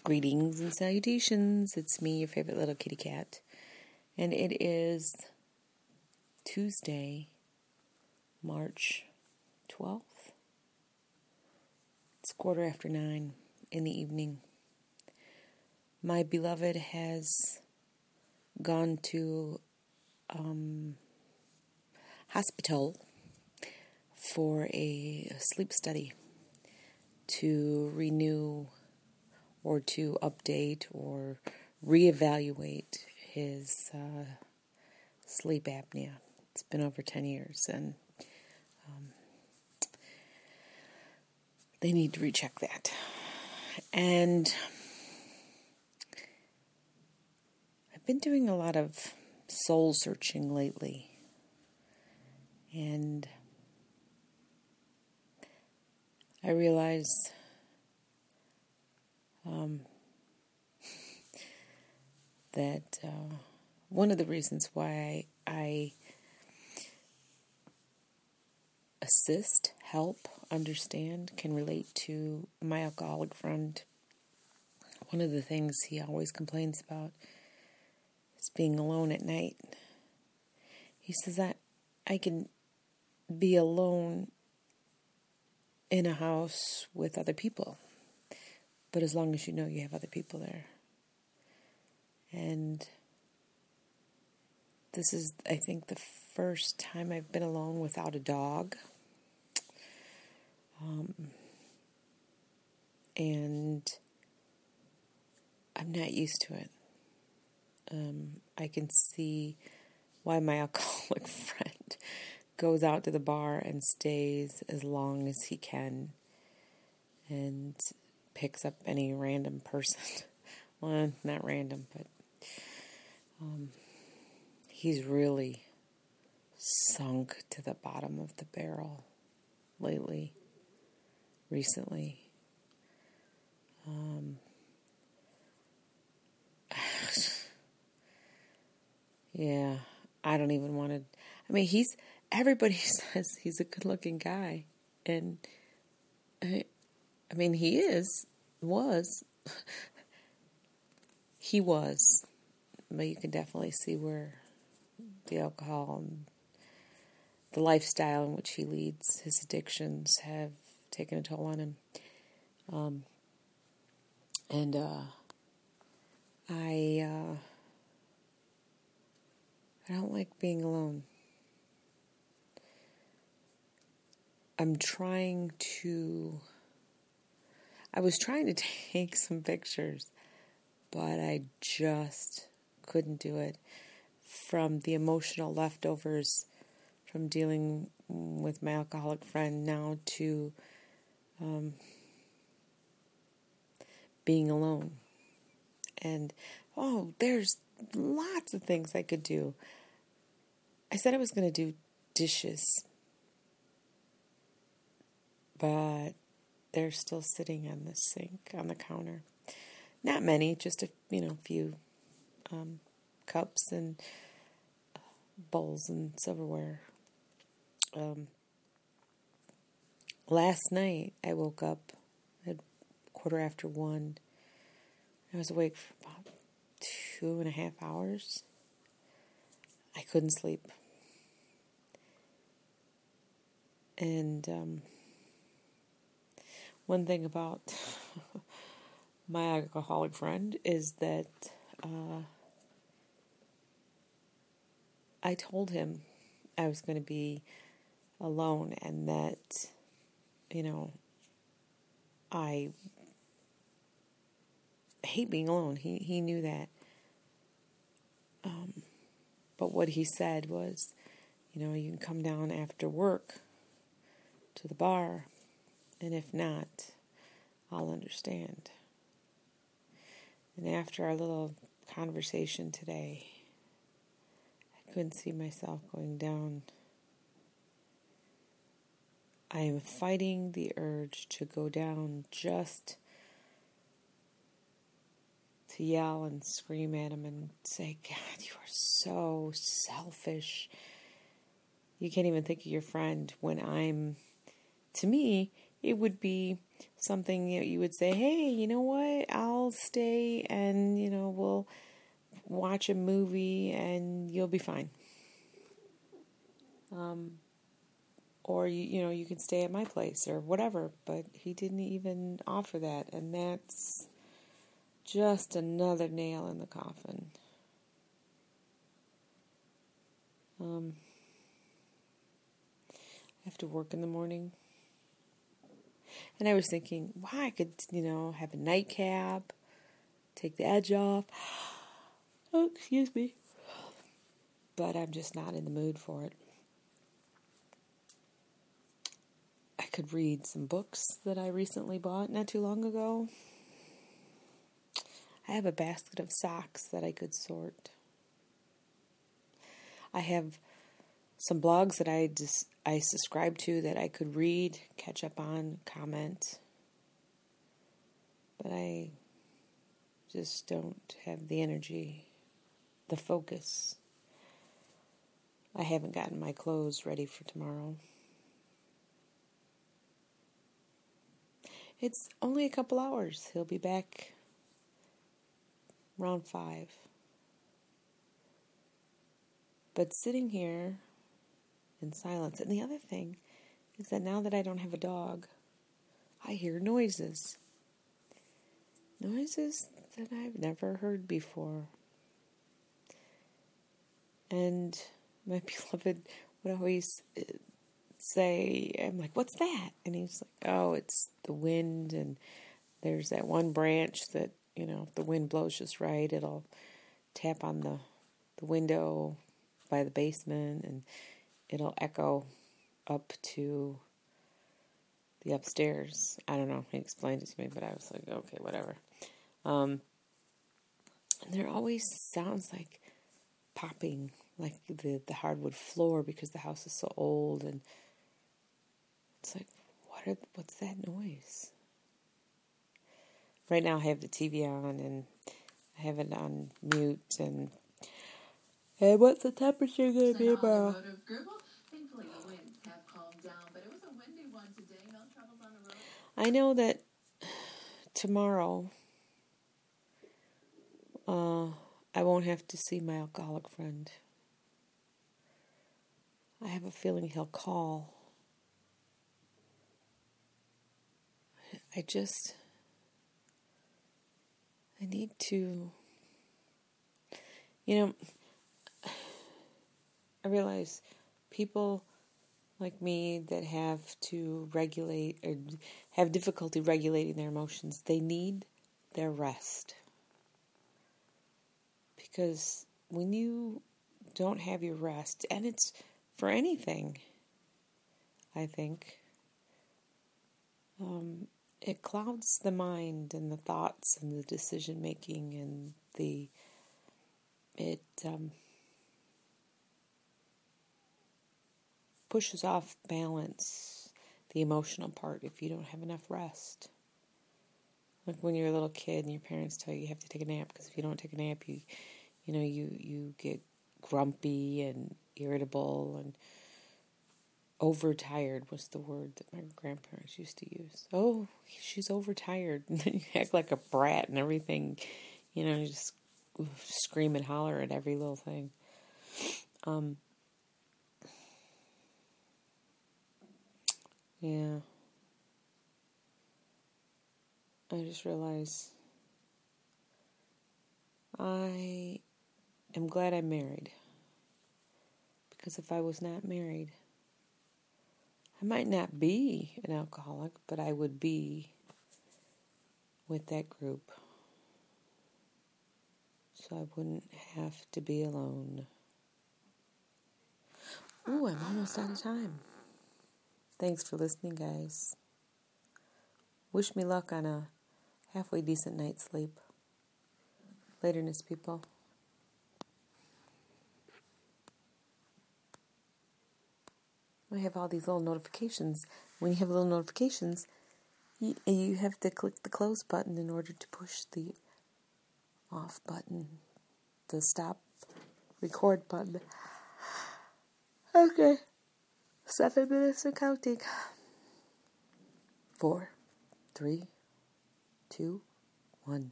Greetings and salutations. It's me, your favorite little kitty cat. And it is Tuesday, March 12th. It's 9:15 in the evening. My beloved has gone to hospital for a sleep study to renew or to update or reevaluate his sleep apnea. It's been over 10 years, and they need to recheck that. And I've been doing a lot of soul searching lately, and I realized that one of the reasons why I assist, help, understand, can relate to my alcoholic friend, one of the things he always complains about is being alone at night. He says that I can be alone in a house with other people, but as long as you know you have other people there. And this is, I think, the first time I've been alone without a dog. And I'm not used to it. I can see why my alcoholic friend goes out to the bar and stays as long as he can and picks up any random person. Well, not random, but he's really sunk to the bottom of the barrel recently. Yeah, I don't even want to, everybody says he's a good-looking guy, and he was, but you can definitely see where the alcohol and the lifestyle in which he leads, his addictions, have taken a toll on him. I don't like being alone. I was trying to take some pictures, but I just couldn't do it. From the emotional leftovers from dealing with my alcoholic friend now to being alone. And, there's lots of things I could do. I said I was going to do dishes, but they're still sitting on the sink, on the counter. Not many, just a few cups and bowls and silverware. Last night I woke up at 1:15. I was awake for about 2.5 hours. I couldn't sleep. And one thing about my alcoholic friend is that I told him I was going to be alone and that, I hate being alone. He knew that. But what he said was, you can come down after work to the bar, and if not, I'll understand. And after our little conversation today, I couldn't see myself going down. I am fighting the urge to go down just to yell and scream at him and say, God, you are so selfish. You can't even think of your friend when to me, it would be something you would say, hey, you know what, I'll I'll stay and, we'll watch a movie and you'll be fine. Or, you can stay at my place or whatever. But he didn't even offer that. And that's just another nail in the coffin. I have to work in the morning. And I was thinking, wow, I could, have a nightcap, take the edge off. Oh, excuse me. But I'm just not in the mood for it. I could read some books that I recently bought not too long ago. I have a basket of socks that I could sort. I have some blogs that I subscribe to that I could read, catch up on, comment. But I just don't have the energy, the focus. I haven't gotten my clothes ready for tomorrow. It's only a couple hours. He'll be back around 5. But sitting here in silence. And the other thing is that now that I don't have a dog, I hear noises. Noises that I've never heard before. And my beloved would always say, I'm like, what's that? And he's like, oh, it's the wind. And there's that one branch that, if the wind blows just right, it'll tap on the window by the basement and it'll echo up to the upstairs. I don't know. He explained it to me, but I was like, okay, whatever. And there always sounds like popping, like the hardwood floor because the house is so old. And it's like, what's that noise? Right now I have the TV on and I have it on mute. And hey, what's the temperature going to be tomorrow? Thankfully, the winds have calmed down, but it was a windy one today. No troubles on the road. I know that tomorrow I won't have to see my alcoholic friend. I have a feeling he'll call. I need to, I realize people like me that have to regulate or have difficulty regulating their emotions, they need their rest. Because when you don't have your rest, and it's for anything, I think, it clouds the mind and the thoughts and the decision making and it pushes off balance, the emotional part, if you don't have enough rest. Like when you're a little kid and your parents tell you have to take a nap, because if you don't take a nap, you get grumpy and irritable and overtired was the word that my grandparents used to use. Oh, she's overtired. And then you act like a brat and everything, you just scream and holler at every little thing. Yeah. I just realized I am glad I'm married. Because if I was not married, I might not be an alcoholic, but I would be with that group. So I wouldn't have to be alone. Ooh, I'm almost out of time. Thanks for listening, guys. Wish me luck on a halfway decent night's sleep. Laterness, people. I have all these little notifications. When you have little notifications, you have to click the close button in order to push the off button, the stop record button. Okay. 7 minutes and counting. 4, 3, 2, 1.